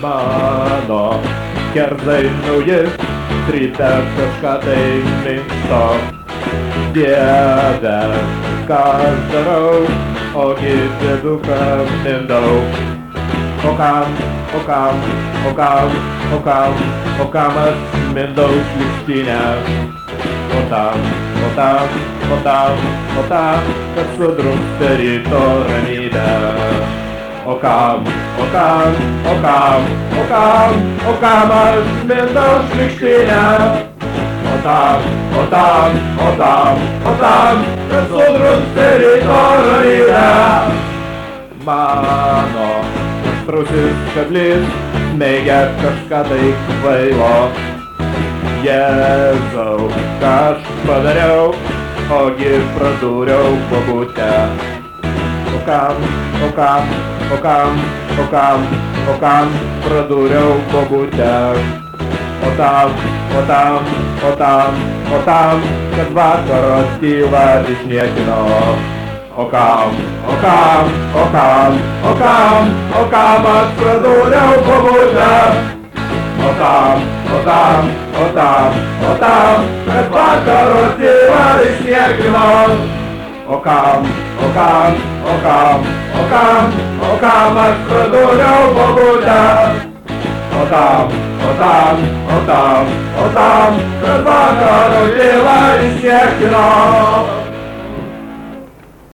mano kerzai nauji, ryte kažką tai minkšto. Dieve, ką aš darau, ogi dėduką mindau. O kam aš mindau šlykštinę? O tam, kad sudrumsta ryto ramybę. O kam aš mindau šlykštinę? O tam, kad sudrumsta ryto ramybę. Mano aštrusis kablys smeigia kažką tai kvailo. Jėzau, ką aš padariau, ogi pradūriau bobutę. O kam pradūriau bobutę. O tam, kad vakaro tylą išniekino. O kam aš pradūriau bobutę. O tam, kad vakaro tylą išniekino. O kam aš pradūriau bobutę. O tam, kad vakaro tylą išniekino.